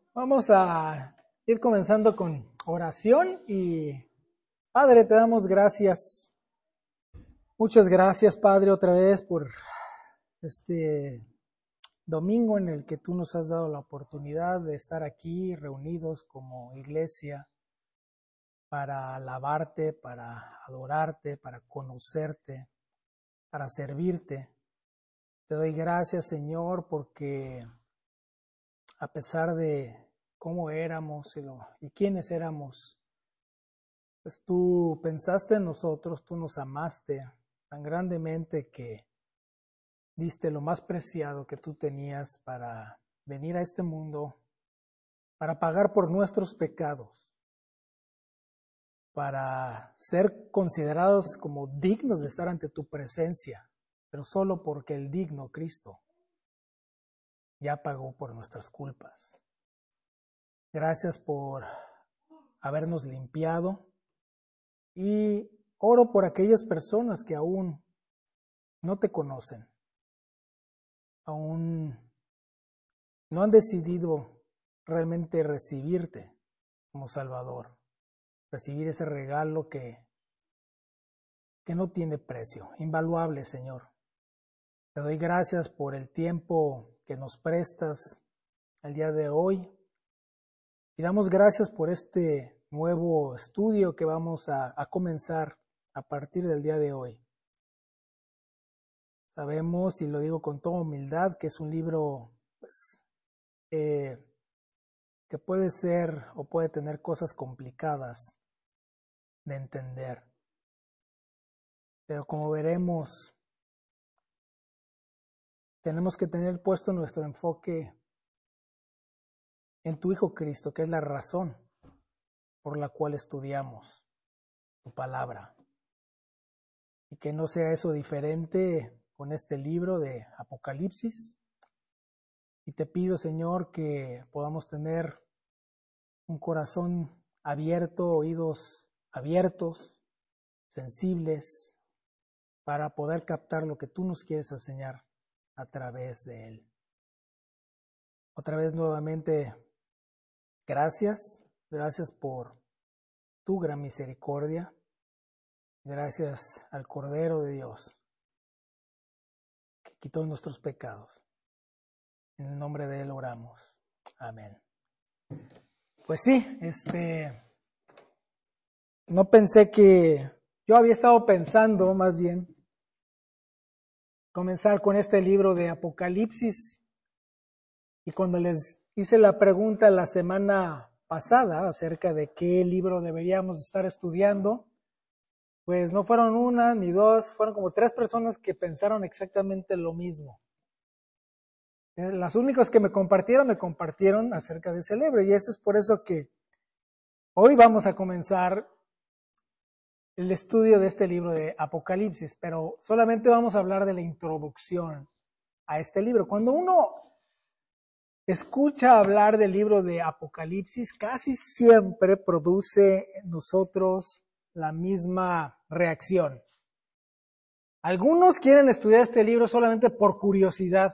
Vamos a ir comenzando con oración y Padre, te damos gracias. Muchas gracias, Padre, otra vez por este domingo en el que tú nos has dado la oportunidad de estar aquí reunidos como iglesia para alabarte, para adorarte, para conocerte, para servirte. Te doy gracias, Señor, porque a pesar de cómo éramos y quiénes éramos, pues tú pensaste en nosotros, tú nos amaste tan grandemente que diste lo más preciado que tú tenías para venir a este mundo, para pagar por nuestros pecados, para ser considerados como dignos de estar ante tu presencia, pero solo porque el digno Cristo ya pagó por nuestras culpas. Gracias por habernos limpiado y oro por aquellas personas que aún no te conocen, aún no han decidido realmente recibirte como Salvador, recibir ese regalo que no tiene precio, invaluable, Señor. Te doy gracias por el tiempo que nos prestas el día de hoy y damos gracias por este nuevo estudio que vamos a comenzar a partir del día de hoy. Sabemos, y lo digo con toda humildad, que es un libro pues, que puede ser o puede tener cosas complicadas de entender. Pero como veremos, tenemos que tener puesto nuestro enfoque en tu Hijo Cristo, que es la razón por la cual estudiamos tu palabra. Y que no sea eso diferente con este libro de Apocalipsis. Y te pido, Señor, que podamos tener un corazón abierto, oídos abiertos, sensibles, para poder captar lo que tú nos quieres enseñar a través de él. Otra vez nuevamente, gracias por tu gran misericordia, gracias al Cordero de Dios que quitó nuestros pecados. En el nombre de él oramos. Amén. Pues sí, no pensé yo había estado pensando más bien comenzar con este libro de Apocalipsis. Y cuando les hice la pregunta la semana pasada acerca de qué libro deberíamos estar estudiando, pues no fueron una ni dos, fueron como 3 personas que pensaron exactamente lo mismo. Las únicas que me compartieron acerca de ese libro, y eso es por eso que hoy vamos a comenzar el estudio de este libro de Apocalipsis, pero solamente vamos a hablar de la introducción a este libro. Cuando uno escucha hablar del libro de Apocalipsis, casi siempre produce en nosotros la misma reacción. Algunos quieren estudiar este libro solamente por curiosidad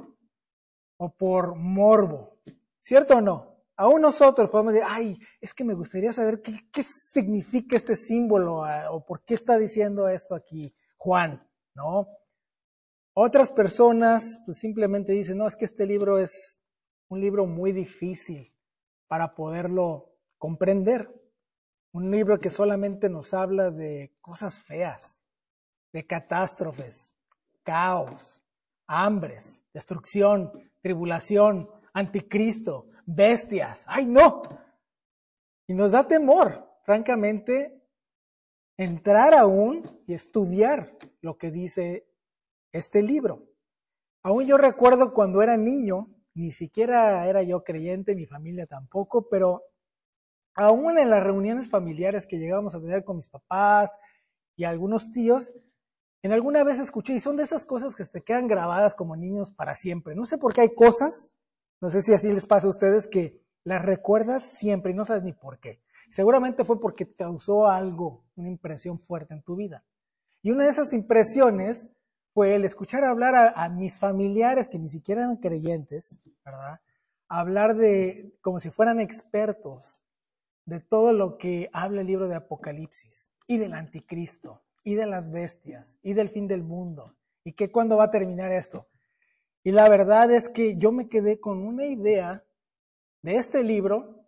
o por morbo, ¿cierto o no? Aún nosotros podemos decir, es que me gustaría saber qué significa este símbolo o por qué está diciendo esto aquí Juan, ¿no? Otras personas pues simplemente dicen, no, es que este libro es un libro muy difícil para poderlo comprender. Un libro que solamente nos habla de cosas feas, de catástrofes, caos, hambres, destrucción, tribulación, anticristo, bestias. ¡Ay, no! Y nos da temor, francamente, entrar aún y estudiar lo que dice este libro. Aún yo recuerdo cuando era niño, ni siquiera era yo creyente, mi familia tampoco, pero aún en las reuniones familiares que llegábamos a tener con mis papás y algunos tíos, en alguna vez escuché, y son de esas cosas que se quedan grabadas como niños para siempre. No sé por qué hay cosas, no sé si así les pasa a ustedes, que las recuerdas siempre y no sabes ni por qué. Seguramente fue porque causó algo, una impresión fuerte en tu vida. Y una de esas impresiones fue el escuchar hablar a mis familiares que ni siquiera eran creyentes, ¿verdad? hablar como si fueran expertos de todo lo que habla el libro de Apocalipsis, y del anticristo, y de las bestias, y del fin del mundo, y que cuándo va a terminar esto. Y la verdad es que yo me quedé con una idea de este libro,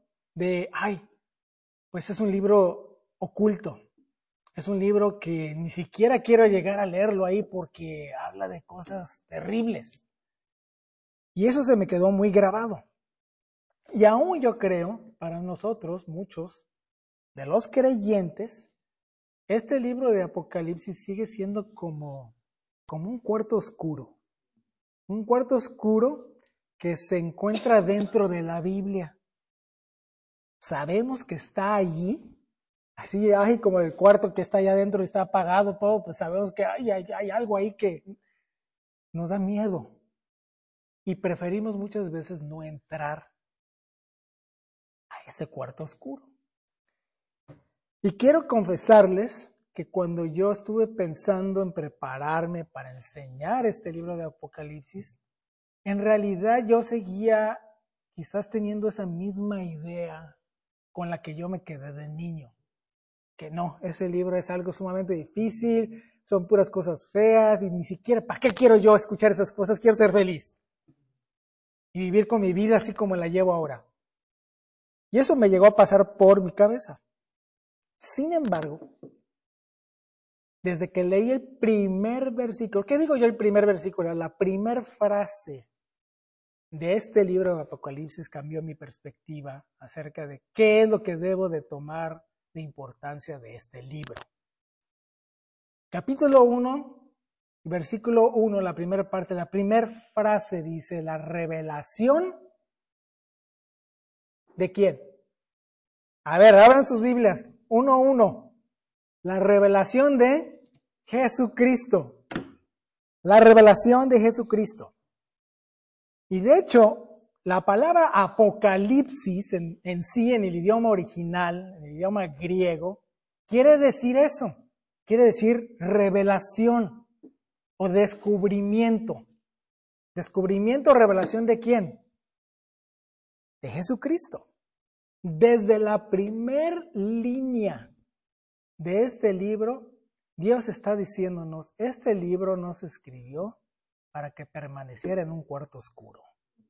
pues es un libro oculto, es un libro que ni siquiera quiero llegar a leerlo ahí porque habla de cosas terribles. Y eso se me quedó muy grabado. Y aún yo creo, para nosotros, muchos de los creyentes, este libro de Apocalipsis sigue siendo como un cuarto oscuro. Un cuarto oscuro que se encuentra dentro de la Biblia. Sabemos que está allí, así como el cuarto que está allá adentro y está apagado todo, pues sabemos que hay algo ahí que nos da miedo. Y preferimos muchas veces no entrar a ese cuarto oscuro. Y quiero confesarles que cuando yo estuve pensando en prepararme para enseñar este libro de Apocalipsis, en realidad yo seguía quizás teniendo esa misma idea con la que yo me quedé de niño. Que no, ese libro es algo sumamente difícil, son puras cosas feas y ni siquiera, ¿para qué quiero yo escuchar esas cosas? Quiero ser feliz y vivir con mi vida así como la llevo ahora. Y eso me llegó a pasar por mi cabeza. Sin embargo, desde que leí el primer versículo, ¿qué digo yo el primer versículo? La primera frase de este libro de Apocalipsis cambió mi perspectiva acerca de qué es lo que debo de tomar de importancia de este libro. Capítulo 1, versículo 1, la primera parte, la primera frase dice, la revelación ¿de quién? A ver, abran sus Biblias, 1:1, la revelación de Jesucristo, la revelación de Jesucristo. Y de hecho, la palabra apocalipsis en sí, en el idioma original, en el idioma griego, quiere decir eso, quiere decir revelación o descubrimiento. ¿Descubrimiento o revelación de quién? De Jesucristo. Desde la primer línea de este libro, Dios está diciéndonos, este libro no se escribió para que permaneciera en un cuarto oscuro.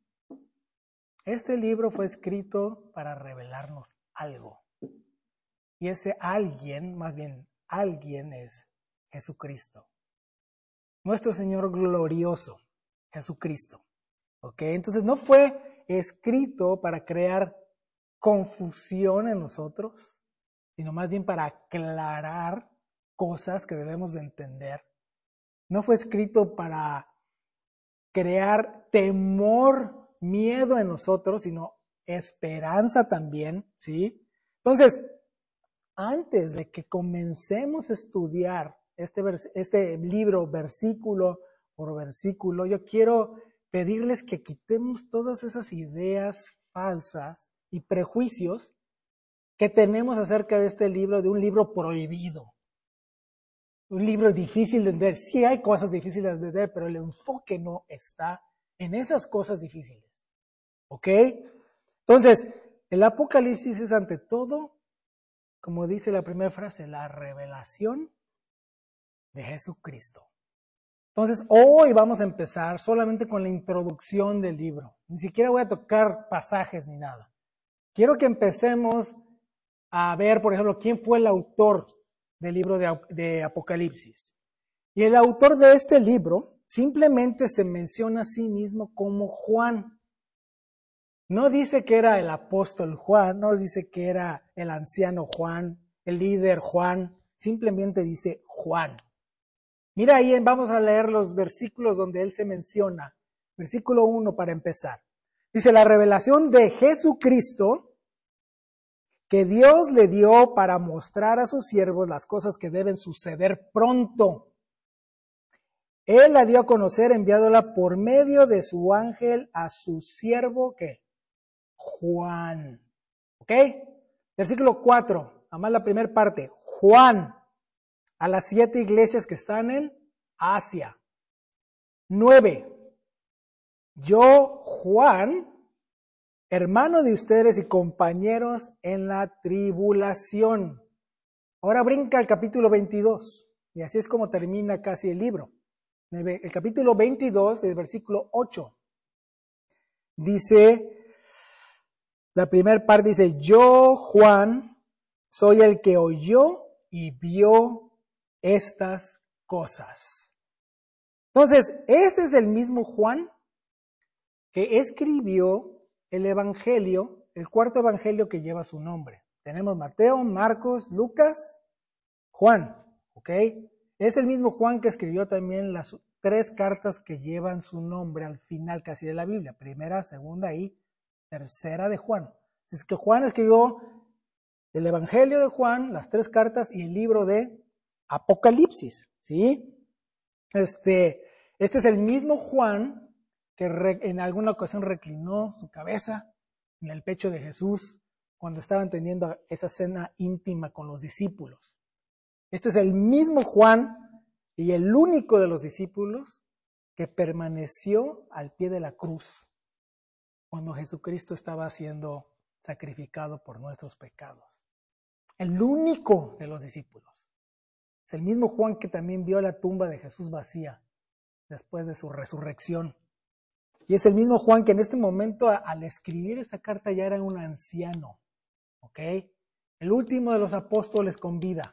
Este libro fue escrito para revelarnos algo. Y ese alguien, más bien alguien, es Jesucristo. Nuestro Señor glorioso, Jesucristo. ¿Ok? Entonces no fue escrito para crear confusión en nosotros, sino más bien para aclarar cosas que debemos de entender. No fue escrito para crear temor, miedo en nosotros, sino esperanza también, ¿sí? Entonces, antes de que comencemos a estudiar este libro versículo por versículo, yo quiero pedirles que quitemos todas esas ideas falsas y prejuicios que tenemos acerca de este libro, de un libro prohibido. Un libro difícil de entender. Sí hay cosas difíciles de entender, pero el enfoque no está en esas cosas difíciles. ¿Ok? Entonces, el Apocalipsis es ante todo, como dice la primera frase, la revelación de Jesucristo. Entonces, hoy vamos a empezar solamente con la introducción del libro. Ni siquiera voy a tocar pasajes ni nada. Quiero que empecemos a ver, por ejemplo, quién fue el autor del libro de Apocalipsis. Y el autor de este libro simplemente se menciona a sí mismo como Juan. No dice que era el apóstol Juan, no dice que era el anciano Juan, el líder Juan, simplemente dice Juan. Mira ahí, vamos a leer los versículos donde él se menciona. Versículo 1 para empezar. Dice, la revelación de Jesucristo que Dios le dio para mostrar a sus siervos las cosas que deben suceder pronto. Él la dio a conocer enviándola por medio de su ángel a su siervo, ¿qué? Juan. ¿Ok? Versículo 4, además la primera parte. Juan, a las 7 iglesias que están en Asia. 9. Yo, Juan, hermano de ustedes y compañeros en la tribulación. Ahora brinca al capítulo 22, y así es como termina casi el libro. El capítulo 22, el versículo 8, dice, la primera parte dice, yo, Juan, soy el que oyó y vio estas cosas. Entonces, este es el mismo Juan que escribió el Evangelio, el cuarto Evangelio que lleva su nombre. Tenemos Mateo, Marcos, Lucas, Juan, ¿ok? Es el mismo Juan que escribió también las 3 cartas que llevan su nombre al final casi de la Biblia, primera, segunda y tercera de Juan. Es que Juan escribió el Evangelio de Juan, las 3 cartas y el libro de Apocalipsis, ¿sí? Este es el mismo Juan que en alguna ocasión reclinó su cabeza en el pecho de Jesús cuando estaban teniendo esa cena íntima con los discípulos. Este es el mismo Juan y el único de los discípulos que permaneció al pie de la cruz cuando Jesucristo estaba siendo sacrificado por nuestros pecados. El único de los discípulos. Es el mismo Juan que también vio la tumba de Jesús vacía después de su resurrección. Y es el mismo Juan que en este momento, al escribir esta carta, ya era un anciano. ¿Ok? El último de los apóstoles con vida.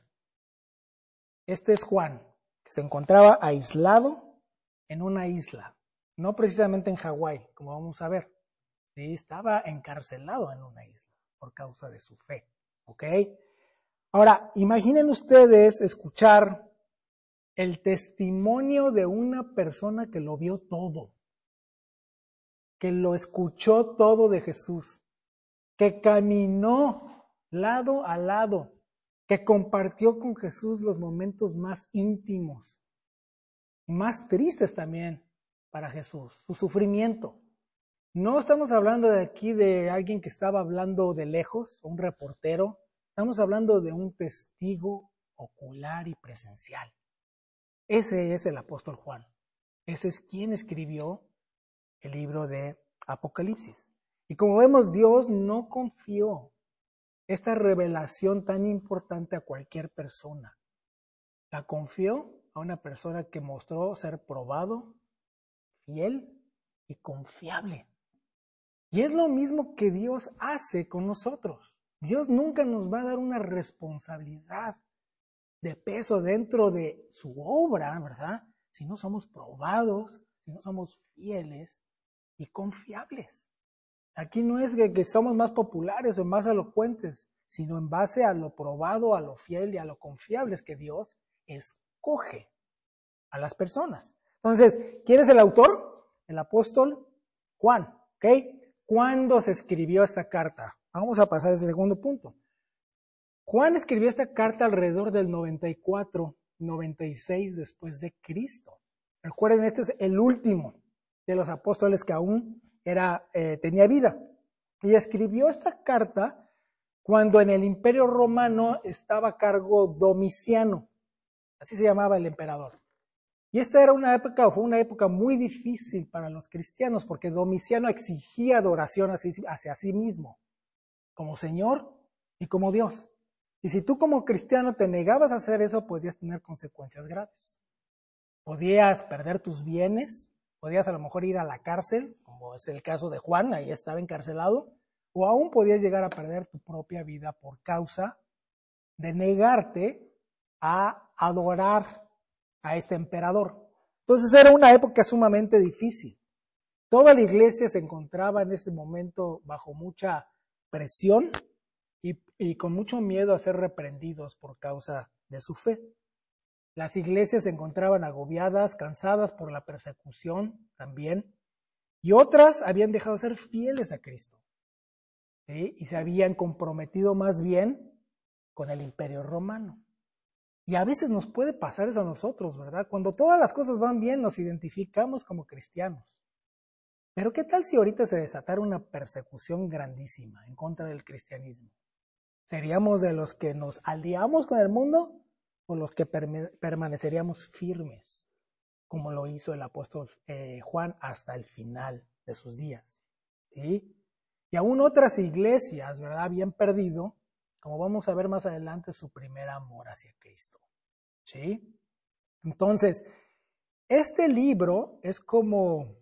Este es Juan, que se encontraba aislado en una isla. No precisamente en Hawái, como vamos a ver. Sí, estaba encarcelado en una isla por causa de su fe. ¿Ok? Ahora, imaginen ustedes escuchar el testimonio de una persona que lo vio todo, que lo escuchó todo de Jesús, que caminó lado a lado, que compartió con Jesús los momentos más íntimos y más tristes también para Jesús, su sufrimiento. No estamos hablando de aquí de alguien que estaba hablando de lejos, un reportero, estamos hablando de un testigo ocular y presencial. Ese es el apóstol Juan. Ese es quien escribió el libro de Apocalipsis. Y como vemos, Dios no confió esta revelación tan importante a cualquier persona. La confió a una persona que mostró ser probado, fiel y confiable. Y es lo mismo que Dios hace con nosotros. Dios nunca nos va a dar una responsabilidad de peso dentro de su obra, ¿verdad? Si no somos probados, si no somos fieles y confiables. Aquí no es que somos más populares o más elocuentes, sino en base a lo probado, a lo fiel y a lo confiables que Dios escoge a las personas. Entonces, ¿quién es el autor? El apóstol Juan, ¿ok? ¿Cuándo se escribió esta carta? Vamos a pasar a ese segundo punto. Juan escribió esta carta alrededor del 94, 96 después de Cristo. Recuerden, este es el último de los apóstoles que aún tenía vida. Y escribió esta carta cuando en el Imperio Romano estaba a cargo Domiciano. Así se llamaba el emperador. Y esta era fue una época muy difícil para los cristianos porque Domiciano exigía adoración hacia sí mismo, como Señor y como Dios. Y si tú como cristiano te negabas a hacer eso, podías tener consecuencias graves. Podías perder tus bienes, podías a lo mejor ir a la cárcel, como es el caso de Juan, ahí estaba encarcelado, o aún podías llegar a perder tu propia vida por causa de negarte a adorar a este emperador. Entonces era una época sumamente difícil. Toda la iglesia se encontraba en este momento bajo mucha presión y con mucho miedo a ser reprendidos por causa de su fe. Las iglesias se encontraban agobiadas, cansadas por la persecución también, y otras habían dejado de ser fieles a Cristo, ¿sí? Y se habían comprometido más bien con el Imperio Romano. Y a veces nos puede pasar eso a nosotros, ¿verdad? Cuando todas las cosas van bien, nos identificamos como cristianos. Pero ¿qué tal si ahorita se desatara una persecución grandísima en contra del cristianismo? ¿Seríamos de los que nos aliamos con el mundo o los que permaneceríamos firmes, como lo hizo el apóstol Juan hasta el final de sus días? ¿Sí? Y aún otras iglesias, ¿verdad?, habían perdido, como vamos a ver más adelante, su primer amor hacia Cristo. ¿Sí? Entonces, este libro es como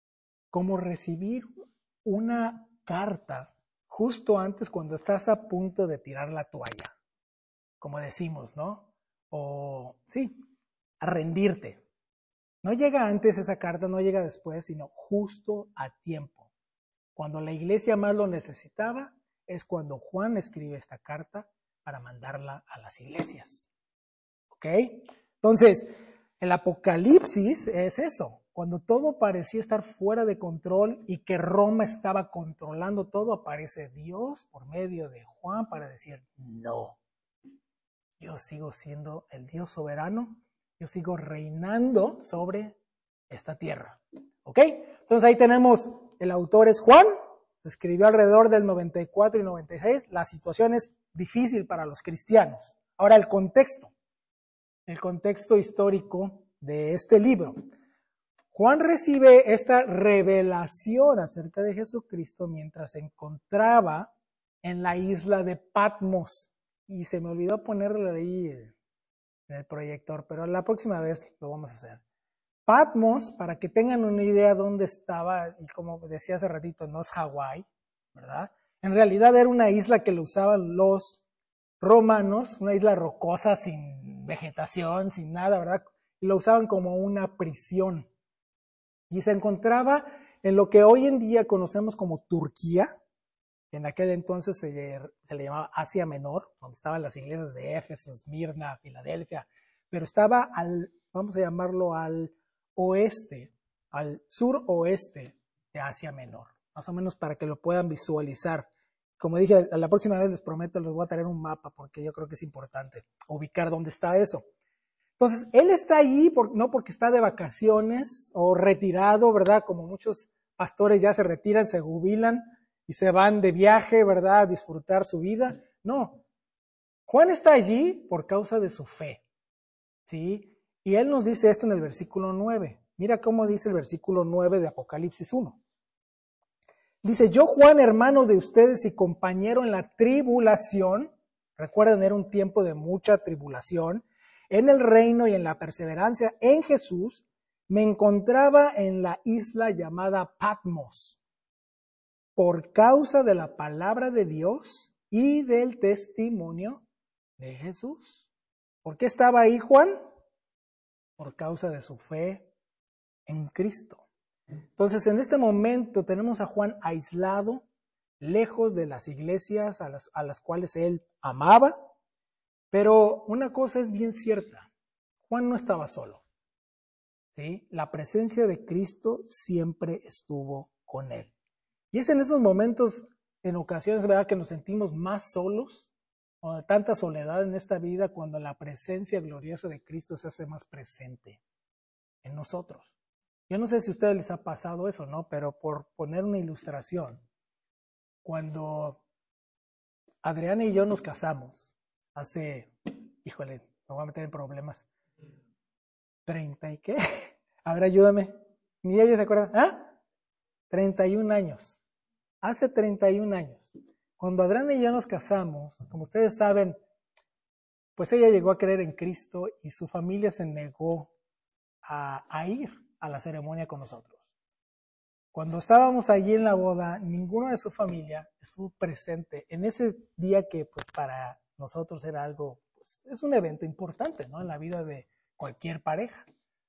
recibir una carta justo antes cuando estás a punto de tirar la toalla, como decimos, ¿no? O sí, a rendirte. No llega antes esa carta, no llega después, sino justo a tiempo. Cuando la iglesia más lo necesitaba, es cuando Juan escribe esta carta para mandarla a las iglesias. ¿Ok? Entonces, el Apocalipsis es eso. Cuando todo parecía estar fuera de control y que Roma estaba controlando todo, aparece Dios por medio de Juan para decir, no, yo sigo siendo el Dios soberano, yo sigo reinando sobre esta tierra. ¿Ok? Entonces ahí tenemos, el autor es Juan, se escribió alrededor del 94 y 96, la situación es difícil para los cristianos. Ahora el contexto histórico de este libro. Juan recibe esta revelación acerca de Jesucristo mientras se encontraba en la isla de Patmos. Y se me olvidó ponerle ahí en el proyector, pero la próxima vez lo vamos a hacer. Patmos, para que tengan una idea dónde estaba, y como decía hace ratito, no es Hawái, ¿verdad? En realidad era una isla que lo usaban los romanos, una isla rocosa sin vegetación, sin nada, ¿verdad? Y lo usaban como una prisión. Y se encontraba en lo que hoy en día conocemos como Turquía. En aquel entonces se le llamaba Asia Menor, donde estaban las iglesias de Éfeso, Esmirna, Filadelfia, pero estaba vamos a llamarlo al oeste, al suroeste de Asia Menor, más o menos para que lo puedan visualizar. Como dije, la próxima vez les prometo, les voy a traer un mapa porque yo creo que es importante ubicar dónde está eso. Entonces, él está ahí no porque está de vacaciones o retirado, ¿verdad? Como muchos pastores ya se retiran, se jubilan y se van de viaje, ¿verdad? A disfrutar su vida. No, Juan está allí por causa de su fe, ¿sí? Y él nos dice esto en el versículo 9. Mira cómo dice el versículo 9 de Apocalipsis 1. Dice, yo Juan, hermano de ustedes y compañero en la tribulación, recuerden, era un tiempo de mucha tribulación, en el reino y en la perseverancia en Jesús, me encontraba en la isla llamada Patmos, por causa de la palabra de Dios y del testimonio de Jesús. ¿Por qué estaba ahí Juan? Por causa de su fe en Cristo. Entonces, en este momento tenemos a Juan aislado, lejos de las iglesias a las cuales él amaba, pero una cosa es bien cierta, Juan no estaba solo, ¿sí? La presencia de Cristo siempre estuvo con él. Y es en esos momentos, en ocasiones, ¿verdad?, que nos sentimos más solos, o de tanta soledad en esta vida, cuando la presencia gloriosa de Cristo se hace más presente en nosotros. Yo no sé si a ustedes les ha pasado eso, ¿no? Pero por poner una ilustración, cuando Adriana y yo nos casamos, hace, híjole, me voy a meter en problemas, 30 y qué, a ver, ayúdame, ni ella se acuerda, ¿ah? 31 años, hace 31 años, cuando Adriana y yo nos casamos, como ustedes saben, pues ella llegó a creer en Cristo y su familia se negó a ir a la ceremonia con nosotros. Cuando estábamos allí en la boda, ninguno de su familia estuvo presente en ese día que pues para nosotros era algo, pues, es un evento importante, ¿no?, en la vida de cualquier pareja.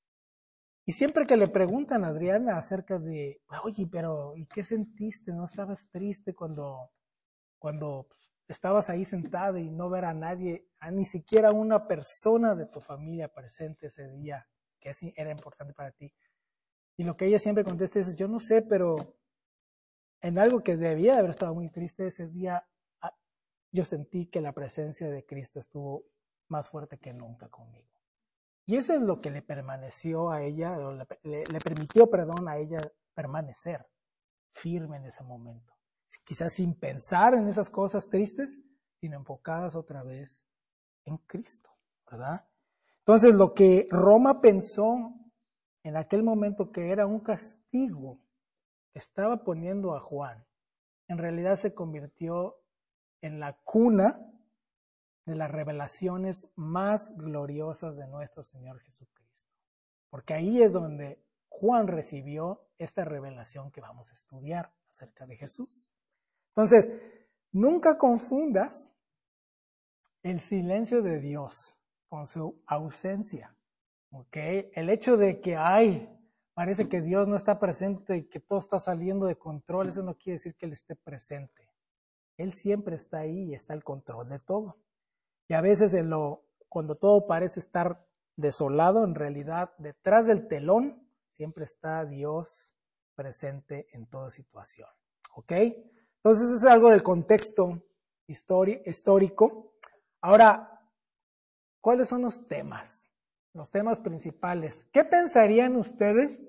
Y siempre que le preguntan a Adriana acerca de, oye, pero ¿y qué sentiste? ¿No estabas triste cuando pues, estabas ahí sentada y no ver a nadie, a ni siquiera una persona de tu familia presente ese día, que era importante para ti? Y lo que ella siempre contesta es, yo no sé, pero en algo que debía de haber estado muy triste ese día, yo sentí que la presencia de Cristo estuvo más fuerte que nunca conmigo. Y eso es lo que le permaneció a ella, o le permitió, a ella permanecer firme en ese momento. Quizás sin pensar en esas cosas tristes, sino enfocadas otra vez en Cristo, ¿verdad? Entonces, lo que Roma pensó en aquel momento que era un castigo que estaba poniendo a Juan, en realidad se convirtió en la cuna de las revelaciones más gloriosas de nuestro Señor Jesucristo. Porque ahí es donde Juan recibió esta revelación que vamos a estudiar acerca de Jesús. Entonces, nunca confundas el silencio de Dios con su ausencia. ¿Okay? El hecho de que parece que Dios no está presente y que todo está saliendo de control, eso no quiere decir que Él esté presente. Él siempre está ahí y está al control de todo. Y a veces cuando todo parece estar desolado, en realidad detrás del telón siempre está Dios presente en toda situación. ¿Ok? Entonces es algo del contexto histórico. Ahora, ¿cuáles son los temas? Los temas principales. ¿Qué pensarían ustedes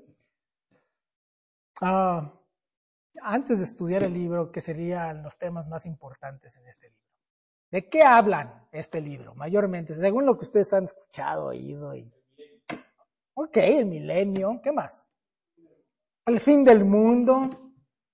antes de estudiar el libro, que serían los temas más importantes en este libro? ¿De qué hablan este libro? Mayormente, según lo que ustedes han escuchado, oído. Ok, el milenio. ¿Qué más? El fin del mundo.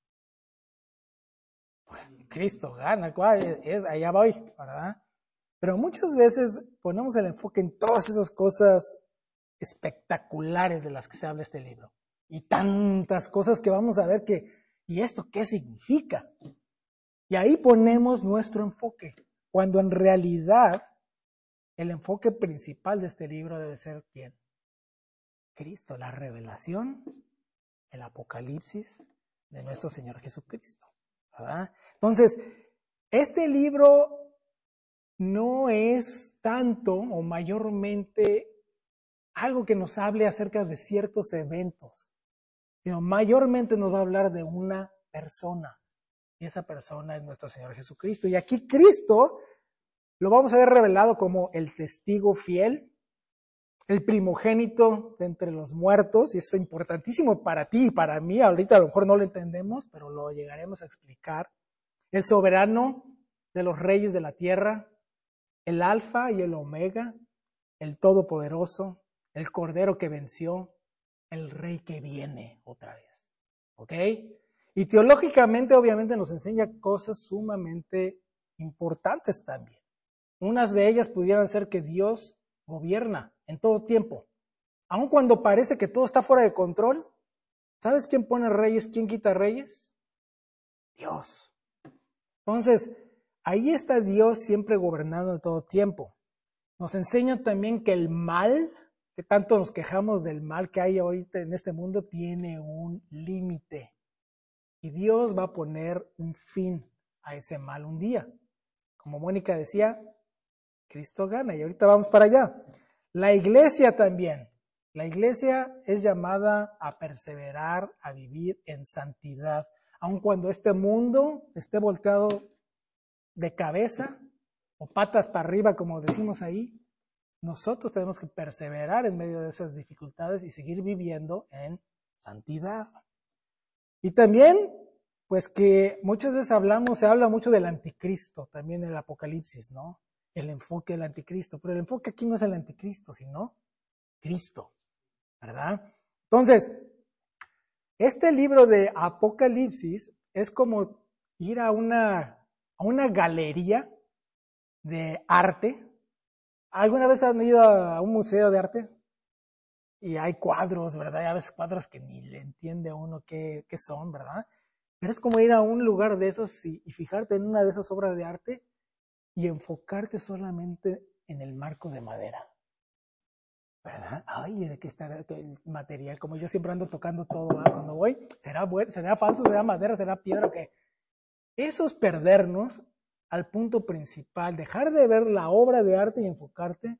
Cristo gana, allá voy, ¿verdad? Pero muchas veces ponemos el enfoque en todas esas cosas espectaculares de las que se habla este libro. Y tantas cosas que vamos a ver ¿y esto qué significa? Y ahí ponemos nuestro enfoque, cuando en realidad el enfoque principal de este libro debe ser ¿quién? Cristo, la revelación, el apocalipsis de nuestro Señor Jesucristo, ¿verdad? Entonces, este libro no es tanto o mayormente algo que nos hable acerca de ciertos eventos, sino mayormente nos va a hablar de una persona, y esa persona es nuestro Señor Jesucristo. Y aquí Cristo lo vamos a ver revelado como el testigo fiel, el primogénito de entre los muertos, y eso es importantísimo para ti y para mí. Ahorita a lo mejor no lo entendemos, pero lo llegaremos a explicar. El soberano de los reyes de la tierra, el alfa y el omega, el todopoderoso, el cordero que venció, el rey que viene otra vez. ¿Ok? Y teológicamente obviamente nos enseña cosas sumamente importantes también. Unas de ellas pudieran ser que Dios gobierna en todo tiempo. Aun cuando parece que todo está fuera de control, ¿sabes quién pone reyes? ¿Quién quita reyes? Dios. Entonces, ahí está Dios siempre gobernando en todo tiempo. Nos enseña también que el mal, que tanto nos quejamos del mal que hay ahorita en este mundo, tiene un límite. Y Dios va a poner un fin a ese mal un día. Como Mónica decía, Cristo gana y ahorita vamos para allá. La iglesia también. La iglesia es llamada a perseverar, a vivir en santidad. Aun cuando este mundo esté volteado de cabeza o patas para arriba, como decimos ahí, nosotros tenemos que perseverar en medio de esas dificultades y seguir viviendo en santidad. Y también, pues que muchas veces se habla mucho del anticristo, también en el Apocalipsis, ¿no? El enfoque del anticristo, pero el enfoque aquí no es el anticristo, sino Cristo, ¿verdad? Entonces, este libro de Apocalipsis es como ir a una galería de arte. ¿Alguna vez han ido a un museo de arte? Y hay cuadros, ¿verdad? Y a veces cuadros que ni le entiende a uno qué son, ¿verdad? Pero es como ir a un lugar de esos y fijarte en una de esas obras de arte y enfocarte solamente en el marco de madera, ¿verdad? Ay, ¿de qué estará el material? Como yo siempre ando tocando todo, ¿verdad? Cuando voy, ¿será falso? ¿Será madera? ¿Será piedra? ¿Qué? Eso es perdernos al punto principal, dejar de ver la obra de arte y enfocarte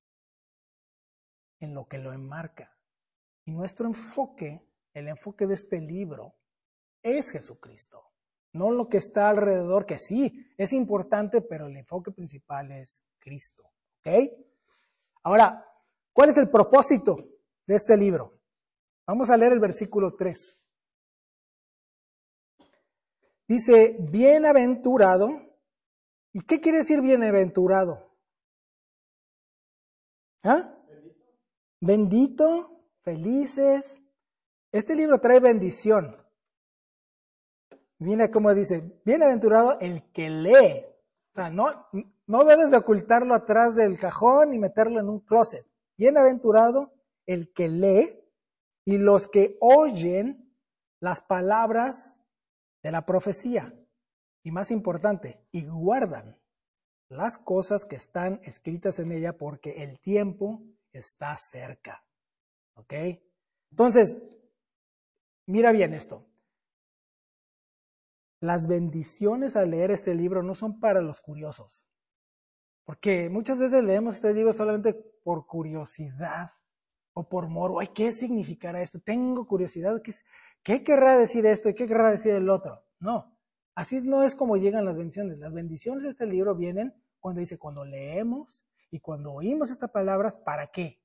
en lo que lo enmarca. Y nuestro enfoque, el enfoque de este libro, es Jesucristo. No lo que está alrededor, que sí, es importante, pero el enfoque principal es Cristo. ¿Ok? Ahora, ¿cuál es el propósito de este libro? Vamos a leer el versículo 3. Dice, bienaventurado. ¿Y qué quiere decir bienaventurado? ¿Ah? Bendito, felices. Este libro trae bendición. Mira cómo dice, bienaventurado el que lee. O sea, no debes de ocultarlo atrás del cajón y meterlo en un closet. Bienaventurado el que lee y los que oyen las palabras de la profecía. Y más importante, y guardan las cosas que están escritas en ella porque el tiempo está cerca. ¿Ok? Entonces, mira bien esto. Las bendiciones al leer este libro no son para los curiosos. Porque muchas veces leemos este libro solamente por curiosidad o por morbo. Ay, ¿qué significará esto? Tengo curiosidad. ¿Qué querrá decir esto y qué querrá decir el otro? No, así no es como llegan las bendiciones. Las bendiciones de este libro vienen cuando dice, cuando leemos y cuando oímos estas palabras, ¿para qué?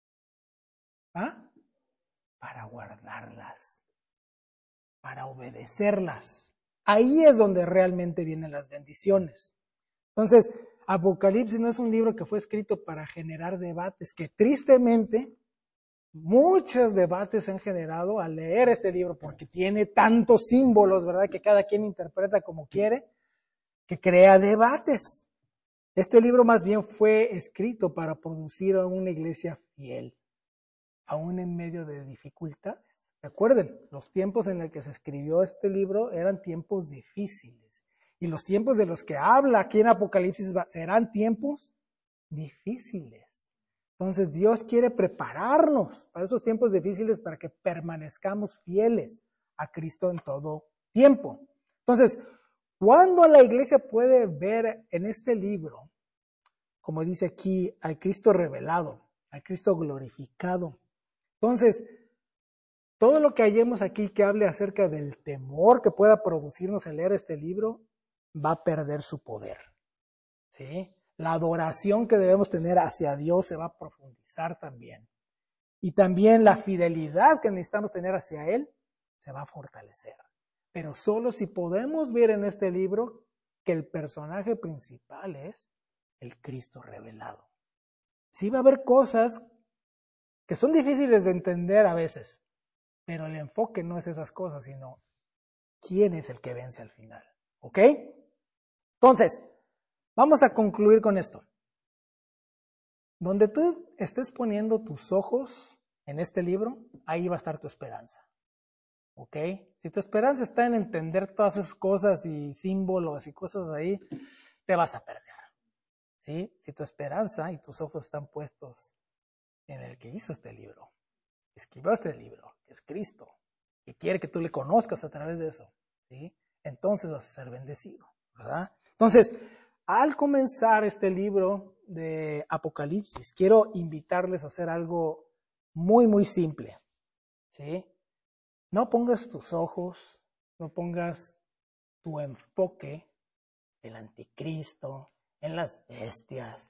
¿Ah? Para guardarlas, para obedecerlas. Ahí es donde realmente vienen las bendiciones. Entonces, Apocalipsis no es un libro que fue escrito para generar debates, que tristemente muchos debates se han generado al leer este libro, porque tiene tantos símbolos, ¿verdad? Que cada quien interpreta como quiere, que crea debates. Este libro más bien fue escrito para producir a una iglesia fiel, aún en medio de dificultades. Recuerden, los tiempos en los que se escribió este libro eran tiempos difíciles. Y los tiempos de los que habla aquí en Apocalipsis serán tiempos difíciles. Entonces Dios quiere prepararnos para esos tiempos difíciles para que permanezcamos fieles a Cristo en todo tiempo. Entonces, ¿cuándo la iglesia puede ver en este libro, como dice aquí, al Cristo revelado, al Cristo glorificado? Entonces, todo lo que hallemos aquí que hable acerca del temor que pueda producirnos el leer este libro, va a perder su poder. ¿Sí? La adoración que debemos tener hacia Dios se va a profundizar también. Y también la fidelidad que necesitamos tener hacia Él se va a fortalecer. Pero solo si podemos ver en este libro que el personaje principal es el Cristo revelado. Sí va a haber cosas que son difíciles de entender a veces, pero el enfoque no es esas cosas, sino quién es el que vence al final. ¿Ok? Entonces, vamos a concluir con esto. Donde tú estés poniendo tus ojos en este libro, ahí va a estar tu esperanza. ¿Ok? Si tu esperanza está en entender todas esas cosas y símbolos y cosas ahí, te vas a perder. ¿Sí? Si tu esperanza y tus ojos están puestos en el que hizo este libro, escribió este libro, que es Cristo, que quiere que tú le conozcas a través de eso, ¿sí? Entonces vas a ser bendecido, ¿verdad? Entonces, al comenzar este libro de Apocalipsis, quiero invitarles a hacer algo muy, muy simple, ¿sí? No pongas tus ojos, no pongas tu enfoque en el anticristo, en las bestias,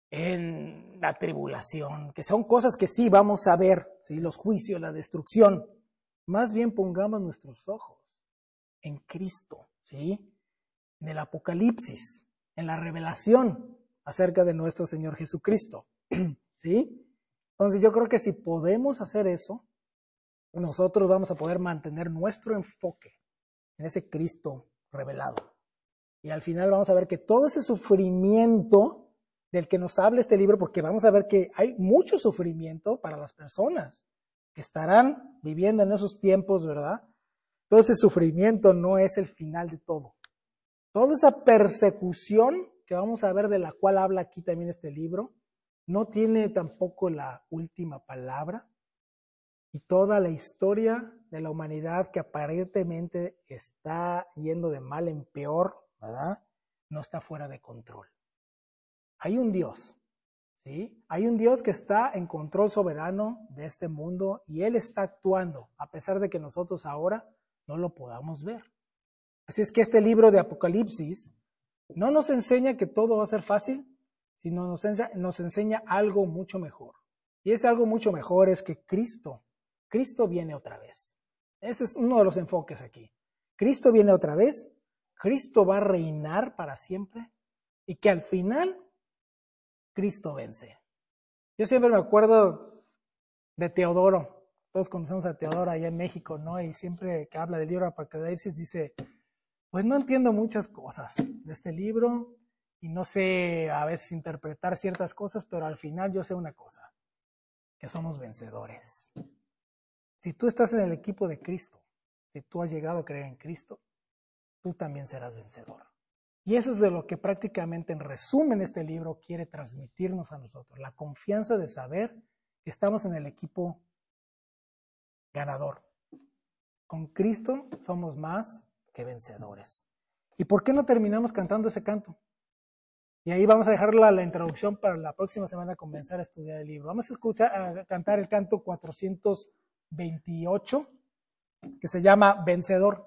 en la tribulación, que son cosas que sí vamos a ver, ¿sí? Los juicios, la destrucción. Más bien pongamos nuestros ojos en Cristo, ¿sí? En el Apocalipsis, en la revelación acerca de nuestro Señor Jesucristo, ¿sí? Entonces yo creo que si podemos hacer eso, nosotros vamos a poder mantener nuestro enfoque en ese Cristo revelado. Y al final vamos a ver que todo ese sufrimiento del que nos habla este libro, porque vamos a ver que hay mucho sufrimiento para las personas que estarán viviendo en esos tiempos, ¿verdad? Todo ese sufrimiento no es el final de todo. Toda esa persecución que vamos a ver, de la cual habla aquí también este libro, no tiene tampoco la última palabra. Y toda la historia de la humanidad, que aparentemente está yendo de mal en peor, ¿verdad? No está fuera de control. Hay un Dios, ¿sí? Hay un Dios que está en control soberano de este mundo y Él está actuando, a pesar de que nosotros ahora no lo podamos ver. Así es que este libro de Apocalipsis no nos enseña que todo va a ser fácil, sino nos enseña algo mucho mejor. Y ese algo mucho mejor es que Cristo viene otra vez. Ese es uno de los enfoques aquí. Cristo viene otra vez, Cristo va a reinar para siempre y que al final Cristo vence. Yo siempre me acuerdo de Teodoro. Todos conocemos a Teodoro allá en México, ¿no? Y siempre que habla del libro de Apocalipsis dice, Pues no entiendo muchas cosas de este libro y no sé a veces interpretar ciertas cosas, pero al final yo sé una cosa, que somos vencedores. Si tú estás en el equipo de Cristo, si tú has llegado a creer en Cristo, tú también serás vencedor. Y eso es de lo que prácticamente en resumen este libro quiere transmitirnos a nosotros, la confianza de saber que estamos en el equipo ganador. Con Cristo somos más que vencedores. ¿Y por qué no terminamos cantando ese canto? Y ahí vamos a dejar la introducción para la próxima semana comenzar a estudiar el libro. Vamos a cantar el canto 428, que se llama Vencedor.